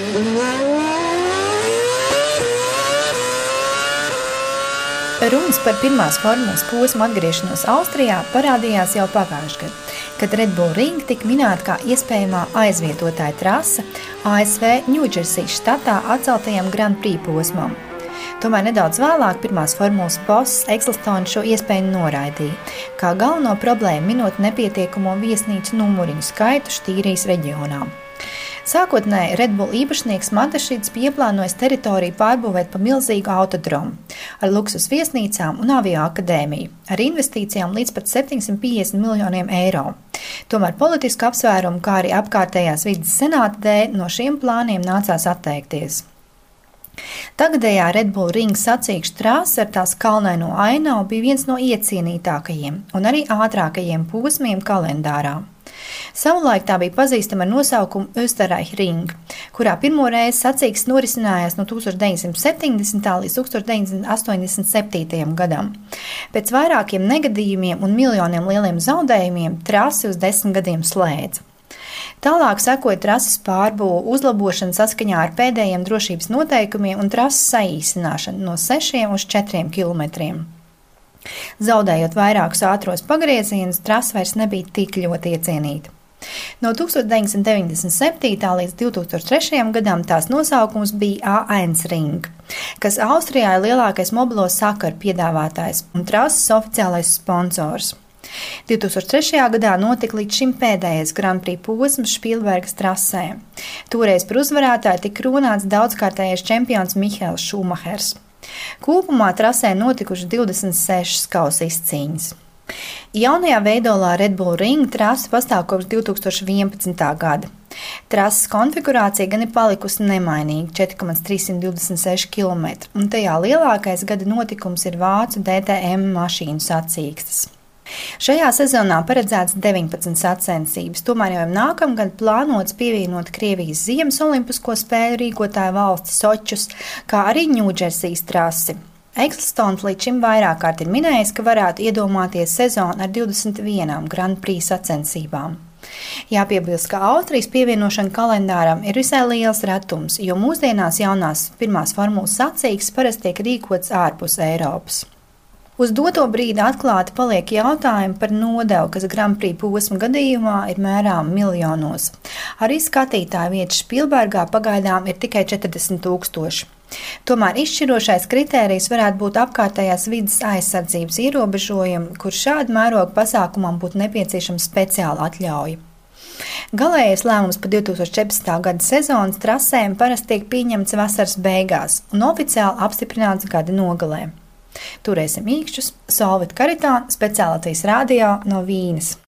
Runas par pirmās formulas posmu atgriešanos Austrijā parādījās jau pagājušajā gadā, kad Red Bull Ring tika minēta kā iespējamā aizvietotāja trase ASV Ņūdžersijas štatā atceltajam Grand Prix posmam. Tomēr nedaudz vēlāk pirmās formulas boss Ecclestone šo iespēju noraidīja, kā galveno problēmu minot nepietiekamo viesnīcu numuriņu skaitu Štīrijas reģionā. Sākotnēji Red Bull īpašnieks Matešīds bija ieplānojis teritoriju pārbūvēt pa milzīgu autodromu ar luksus viesnīcām un avio akadēmiju, ar investīcijām līdz pat 750 miljoniem eiro. Tomēr politisku apsvērumu, kā arī apkārtējās vides senāta dēļ, no šiem plāniem nācās atteikties. Tagadējā Red Bull Ring sacīkšu trase ar tās kalnaino ainavu bija viens no iecienītākajiem un arī ātrākajiem posmiem kalendārā. Savulaik tā bija pazīstama ar nosaukumu Österreich Ring, kurā pirmo reizi sacīkstes norisinājās no 1970. līdz 1987. gadam. Pēc vairākiem negadījumiem un miljoniem lieliem zaudējumiem trasi uz 10 gadiem slēdza. Tālāk sekoja trases pārbūve, uzlabošana saskaņā ar pēdējiem drošības noteikumiem un trases saīsināšana no 6 uz 4 kilometriem. Zaudējot vairākus ātros pagriezienus, trase vairs nebija tik ļoti iecienīta. No 1997. līdz 2003. gadam tās nosaukums bija A1 Ring, kas Austrijā ir lielākais mobilo sakaru piedāvātājs un trases oficiālais sponsors. 2003. gadā notika līdz šim pēdējais Grand Prix posms Špīlbergas trasē. Toreiz par uzvarētāju tika krūnāts daudzkārtējais čempions Mihaels Šumahers. Kopumā trasē notikuši 26 kausa izcīņas. Jaunajā veidolā Red Bull Ring trase pastāv kopš 2011. gada. Trases konfigurācija gan ir palikusi nemainīga 4,326 km, un tajā lielākais gada notikums ir vācu DTM mašīnu sacīkstes. Šajā sezonā paredzēts 19 sacensības, tomēr jau nākamgad plānots pievienot Krievijas Ziemas olimpisko spēļu rīkotāju valsti Sočus, kā arī Ņūdžersijas trasi. Ecclestone līdz šim vairāk kārt ir minējis, ka varētu iedomāties sezonu ar 21 Grand Prix sacensībām. Jāpiebilst, ka Austrijas pievienošana kalendāram ir visai liels retums, jo mūsdienās jaunās pirmās formulas sacīkstes parasti tiek rīkots ārpus Eiropas. Uz doto brīdi atklāti paliek jautājumi par nodevu, kas Grand Prix posma gadījumā ir mērām miljonos. Arī skatītāju vietas Špīlbergā pagaidām ir tikai 40 000. Tomēr izšķirošais kritērijs varētu būt apkārtējās vides aizsardzības ierobežojumi, kur šādu mērogu pasākumam būtu nepieciešama speciāla atļauja. Galējais lēmums par 2014. gada sezonas trasēm parasti tiek pieņemts vasaras beigās un oficiāli apstiprināts gada nogalē. Turēsim īkšķus, Solvit Karitāna, speciālitātes radio no Vīnes.